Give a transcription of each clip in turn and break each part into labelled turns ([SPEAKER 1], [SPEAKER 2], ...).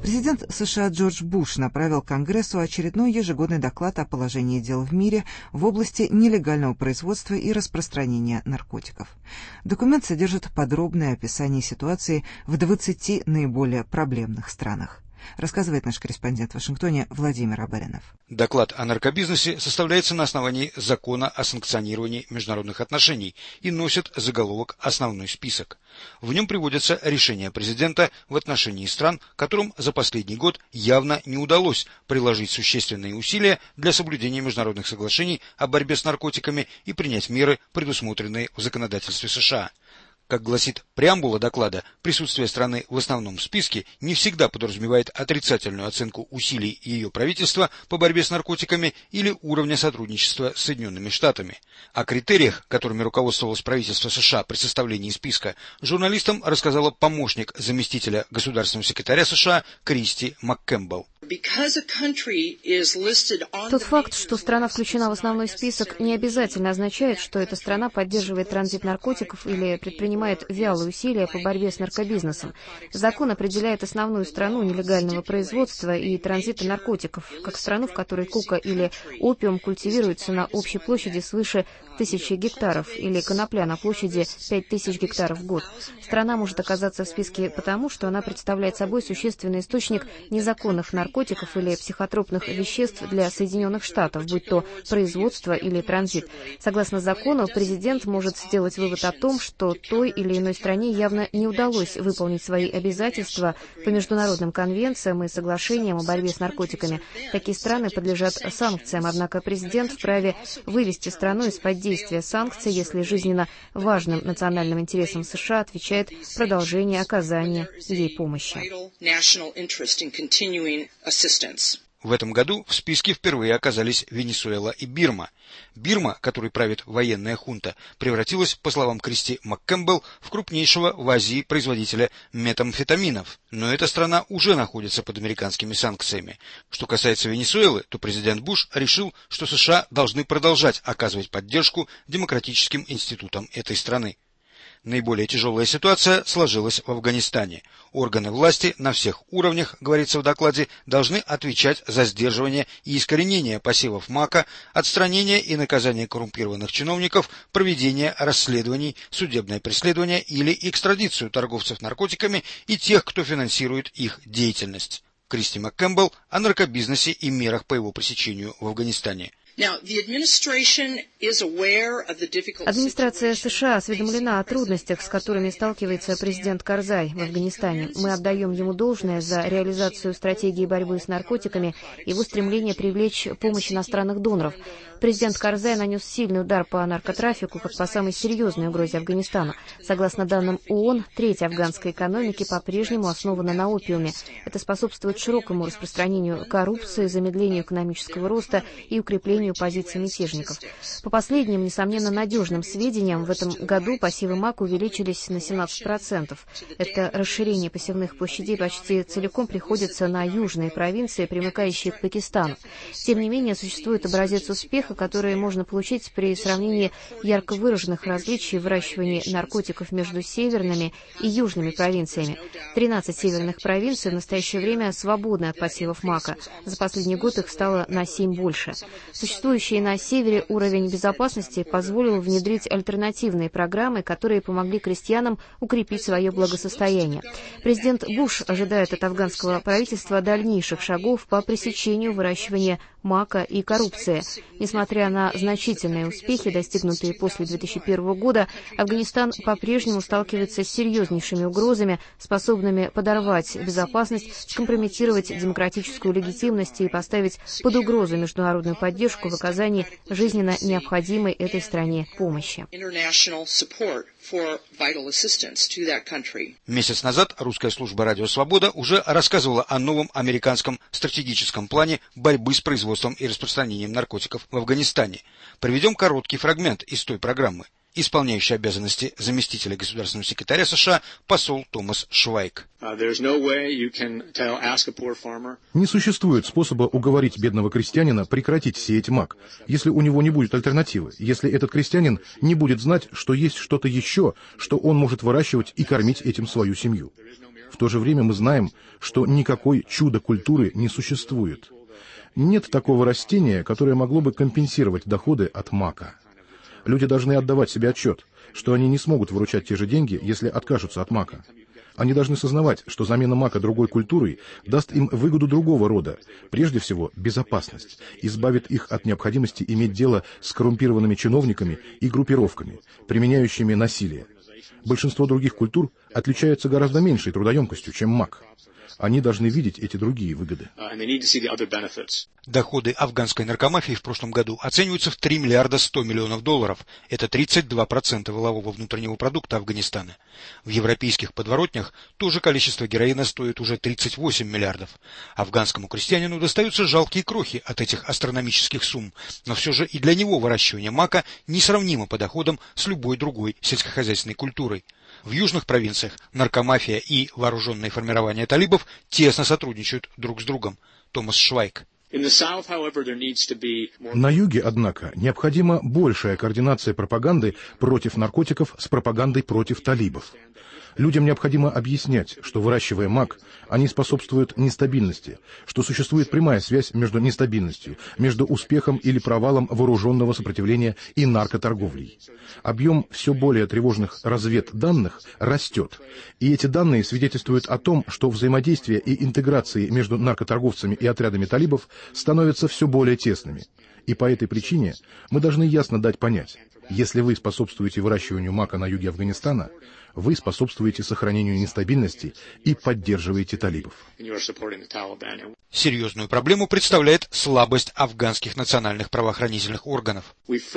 [SPEAKER 1] Президент США Джордж Буш направил Конгрессу очередной ежегодный доклад о положении дел в мире в области нелегального производства и распространения наркотиков. Документ содержит подробное описание ситуации в 20 наиболее проблемных странах. Рассказывает наш корреспондент в Вашингтоне Владимир Абаринов.
[SPEAKER 2] Доклад о наркобизнесе составляется на основании закона о санкционировании международных отношений и носит заголовок «Основной список». В нем приводятся решения президента в отношении стран, которым за последний год явно не удалось приложить существенные усилия для соблюдения международных соглашений о борьбе с наркотиками и принять меры, предусмотренные в законодательстве США. Как гласит преамбула доклада, присутствие страны в основном списке не всегда подразумевает отрицательную оценку усилий ее правительства по борьбе с наркотиками или уровня сотрудничества с Соединенными Штатами. О критериях, которыми руководствовалось правительство США при составлении списка, журналистам рассказала помощник заместителя государственного секретаря США Кристи МакКэмпбелл.
[SPEAKER 3] Тот факт, что страна включена в основной список, не обязательно означает, что эта страна поддерживает транзит наркотиков или предпринимает вялые усилия по борьбе с наркобизнесом. Закон определяет основную страну нелегального производства и транзита наркотиков, как страну, в которой кока или опиум культивируются на общей площади свыше 1000 гектаров или конопля на площади 5000 гектаров в год. Страна может оказаться в списке потому, что она представляет собой существенный источник незаконных наркотиков или психотропных веществ для Соединенных Штатов, будь то производство или транзит. Согласно закону, президент может сделать вывод о том, что той или иной стране явно не удалось выполнить свои обязательства по международным конвенциям и соглашениям о борьбе с наркотиками. Такие страны подлежат санкциям, однако президент вправе вывести страну из-под действия санкций, если жизненно важным национальным интересам США отвечает продолжение оказания ей помощи.
[SPEAKER 2] В этом году в списке впервые оказались Венесуэла и Бирма. Бирма, которой правит военная хунта, превратилась, по словам Кристи МакКэмпбелл, в крупнейшего в Азии производителя метамфетаминов. Но эта страна уже находится под американскими санкциями. Что касается Венесуэлы, то президент Буш решил, что США должны продолжать оказывать поддержку демократическим институтам этой страны. Наиболее тяжелая ситуация сложилась в Афганистане. Органы власти на всех уровнях, говорится в докладе, должны отвечать за сдерживание и искоренение посевов мака, отстранение и наказание коррумпированных чиновников, проведение расследований, судебное преследование или экстрадицию торговцев наркотиками и тех, кто финансирует их деятельность. Кристи МакКэмпбелл о наркобизнесе и мерах по его пресечению в Афганистане.
[SPEAKER 3] Администрация США осведомлена о трудностях, с которыми сталкивается президент Карзай в Афганистане. Мы отдаем ему должное за реализацию стратегии борьбы с наркотиками и его стремление привлечь помощь иностранных доноров. Президент Карзай нанес сильный удар по наркотрафику, как по самой серьезной угрозе Афганистану. Согласно данным ООН, треть афганской экономики по-прежнему основана на опиуме. Это способствует широкому распространению коррупции, замедлению экономического роста и укреплению позиций мятежников. По последним, несомненно, надежным сведениям, в этом году посевы мака увеличились на 17%. Это расширение посевных площадей почти целиком приходится на южные провинции, примыкающие к Пакистану. Тем не менее, существует образец успеха, которые можно получить при сравнении ярко выраженных различий в выращивании наркотиков между северными и южными провинциями. 13 северных провинций в настоящее время свободны от посевов мака. За последний год их стало на 7 больше. Существующий на севере уровень безопасности позволил внедрить альтернативные программы, которые помогли крестьянам укрепить свое благосостояние. Президент Буш ожидает от афганского правительства дальнейших шагов по пресечению выращивания мака и коррупции. Несмотря на значительные успехи, достигнутые после 2001 года, Афганистан по-прежнему сталкивается с серьезнейшими угрозами, способными подорвать безопасность, скомпрометировать демократическую легитимность и поставить под угрозу международную поддержку в оказании жизненно необходимой этой стране помощи.
[SPEAKER 2] Месяц назад русская служба «Радио Свобода» уже рассказывала о новом американском стратегическом плане борьбы с производством и распространением наркотиков в Афганистане. Приведем короткий фрагмент из той программы. Исполняющий обязанности заместителя государственного секретаря США посол Томас Швайк.
[SPEAKER 4] Не существует способа уговорить бедного крестьянина прекратить сеять мак, если у него не будет альтернативы, если этот крестьянин не будет знать, что есть что-то еще, что он может выращивать и кормить этим свою семью. В то же время мы знаем, что никакой чудо-культуры не существует. Нет такого растения, которое могло бы компенсировать доходы от мака. Люди должны отдавать себе отчет, что они не смогут выручать те же деньги, если откажутся от мака. Они должны сознавать, что замена мака другой культурой даст им выгоду другого рода, прежде всего безопасность, избавит их от необходимости иметь дело с коррумпированными чиновниками и группировками, применяющими насилие. Большинство других культур отличаются гораздо меньшей трудоемкостью, чем мак. Они должны видеть эти другие выгоды.
[SPEAKER 2] Доходы афганской наркомафии в прошлом году оцениваются в 3 миллиарда 100 миллионов долларов. Это 32% валового внутреннего продукта Афганистана. В европейских подворотнях то же количество героина стоит уже 38 миллиардов. Афганскому крестьянину достаются жалкие крохи от этих астрономических сумм, но все же и для него выращивание мака несравнимо по доходам с любой другой сельскохозяйственной культурой. В южных провинциях наркомафия и вооруженные формирования талибов тесно сотрудничают друг с другом. Томас Швайк.
[SPEAKER 4] На юге, однако, необходима большая координация пропаганды против наркотиков с пропагандой против талибов. Людям необходимо объяснять, что, выращивая мак, они способствуют нестабильности, что существует прямая связь между нестабильностью, между успехом или провалом вооруженного сопротивления и наркоторговлей. Объем все более тревожных разведданных растет, и эти данные свидетельствуют о том, что взаимодействие и интеграции между наркоторговцами и отрядами талибов становятся все более тесными. И по этой причине мы должны ясно дать понять, если вы способствуете выращиванию мака на юге Афганистана, вы способствуете сохранению нестабильности и поддерживаете талибов.
[SPEAKER 2] Серьезную проблему представляет слабость афганских национальных правоохранительных органов.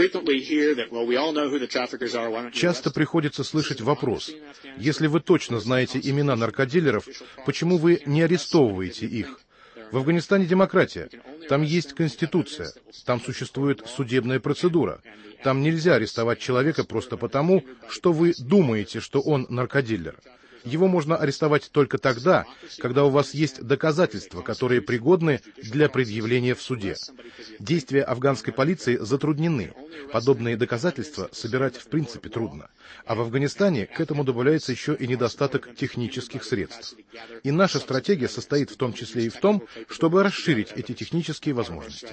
[SPEAKER 4] Часто приходится слышать вопрос: если вы точно знаете имена наркодилеров, почему вы не арестовываете их? В Афганистане демократия, там есть конституция, там существует судебная процедура. Там нельзя арестовать человека просто потому, что вы думаете, что он наркодилер. Его можно арестовать только тогда, когда у вас есть доказательства, которые пригодны для предъявления в суде. Действия афганской полиции затруднены. Подобные доказательства собирать в принципе трудно. А в Афганистане к этому добавляется еще и недостаток технических средств. И наша стратегия состоит в том числе и в том, чтобы расширить эти технические возможности.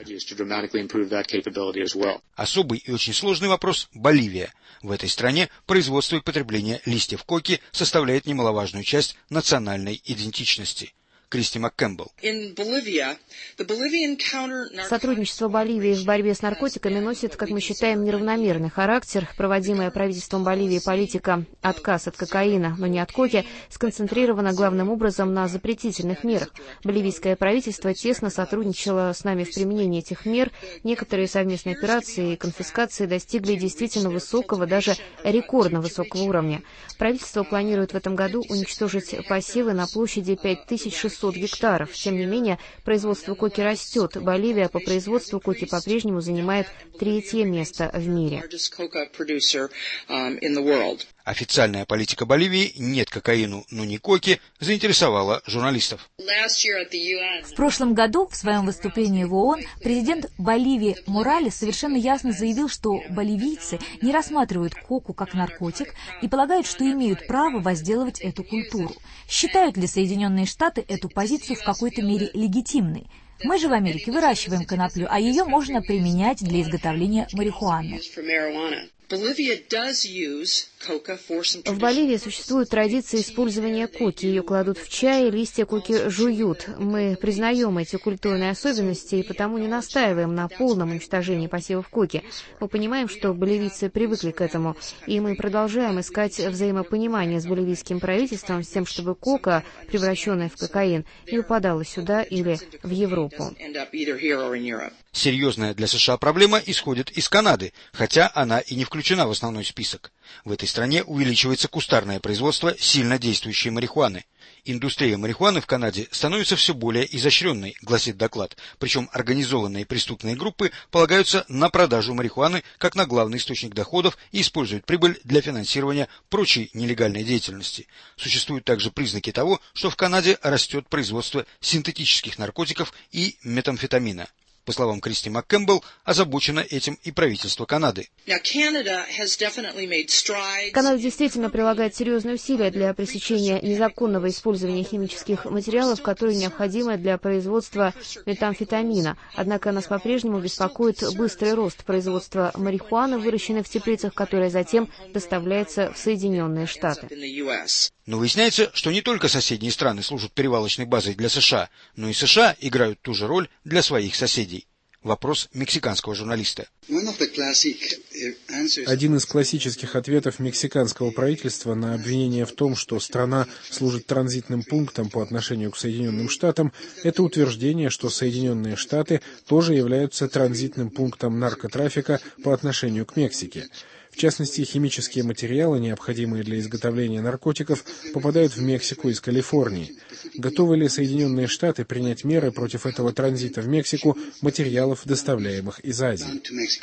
[SPEAKER 2] Особый и очень сложный вопрос – Боливия. В этой стране производство и потребление листьев коки составляет немаловажную часть национальной идентичности. Кристи МакКэмпбелл.
[SPEAKER 3] Сотрудничество Боливии в борьбе с наркотиками носит, как мы считаем, неравномерный характер. Проводимая правительством Боливии политика «отказ от кокаина, но не от коки» сконцентрирована главным образом на запретительных мерах. Боливийское правительство тесно сотрудничало с нами в применении этих мер. Некоторые совместные операции и конфискации достигли действительно высокого, даже рекордно высокого уровня. Правительство планирует в этом году уничтожить посевы на площади 5600 гектаров. Тем не менее, производство коки растет. Боливия по производству коки по-прежнему занимает 3-е место в мире.
[SPEAKER 2] Официальная политика Боливии «нет кокаину, но не коки» заинтересовала журналистов.
[SPEAKER 5] В прошлом году в своем выступлении в ООН президент Боливии Моралес совершенно ясно заявил, что боливийцы не рассматривают коку как наркотик и полагают, что имеют право возделывать эту культуру. Считают ли Соединенные Штаты эту позицию в какой-то мере легитимной? Мы же в Америке выращиваем коноплю, а ее можно применять для изготовления марихуаны.
[SPEAKER 3] В Боливии существует традиция использования коки. Ее кладут в чай, листья коки жуют. Мы признаем эти культурные особенности и потому не настаиваем на полном уничтожении посевов коки. Мы понимаем, что боливийцы привыкли к этому, и мы продолжаем искать взаимопонимание с боливийским правительством с тем, чтобы кока, превращенная в кокаин, не упадала сюда или в Европу.
[SPEAKER 2] Серьезная для США проблема исходит из Канады, хотя она и не включена в основной список. В этой стране увеличивается кустарное производство сильно действующей марихуаны. Индустрия марихуаны в Канаде становится все более изощренной, гласит доклад, причем организованные преступные группы полагаются на продажу марихуаны как на главный источник доходов и используют прибыль для финансирования прочей нелегальной деятельности. Существуют также признаки того, что в Канаде растет производство синтетических наркотиков и метамфетамина. По словам Кристи МакКэмпбелл, озабочено этим и правительство Канады.
[SPEAKER 3] Канада действительно прилагает серьезные усилия для пресечения незаконного использования химических материалов, которые необходимы для производства метамфетамина. Однако нас по-прежнему беспокоит быстрый рост производства марихуаны, выращенной в теплицах, которая затем доставляется в Соединенные Штаты.
[SPEAKER 2] Но выясняется, что не только соседние страны служат перевалочной базой для США, но и США играют ту же роль для своих соседей. Вопрос мексиканского журналиста.
[SPEAKER 6] Один из классических ответов мексиканского правительства на обвинение в том, что страна служит транзитным пунктом по отношению к Соединенным Штатам, это утверждение, что Соединенные Штаты тоже являются транзитным пунктом наркотрафика по отношению к Мексике. В частности, химические материалы, необходимые для изготовления наркотиков, попадают в Мексику из Калифорнии. Готовы ли Соединенные Штаты принять меры против этого транзита в Мексику материалов, доставляемых из Азии?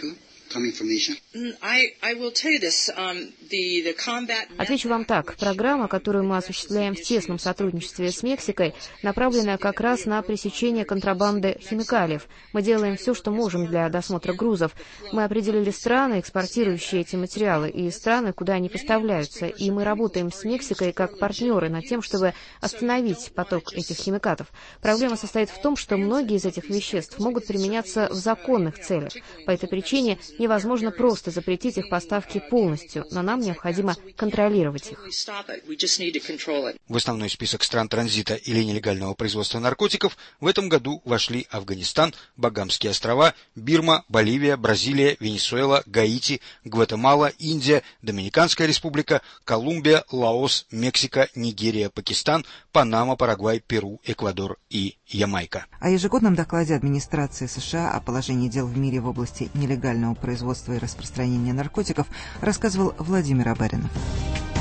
[SPEAKER 3] Отвечу вам так. Программа, которую мы осуществляем в тесном сотрудничестве с Мексикой, направлена как раз на пресечение контрабанды химикалиев. Мы делаем все, что можем для досмотра грузов. Мы определили страны, экспортирующие эти материалы, и страны, куда они поставляются. И мы работаем с Мексикой как партнеры над тем, чтобы остановить поток этих химикатов. Проблема состоит в том, что многие из этих веществ могут применяться в законных целях. По этой причине невозможно просто запретить их поставки полностью, но нам необходимо контролировать их.
[SPEAKER 2] В основной список стран транзита или нелегального производства наркотиков в этом году вошли Афганистан, Багамские острова, Бирма, Боливия, Бразилия, Венесуэла, Гаити, Гватемала, Индия, Доминиканская республика, Колумбия, Лаос, Мексика, Нигерия, Пакистан, Панама, Парагвай, Перу, Эквадор и Ямайка.
[SPEAKER 1] О ежегодном докладе администрации США о положении дел в мире в области нелегального производства и распространения наркотиков рассказывал Владимир Абаринов.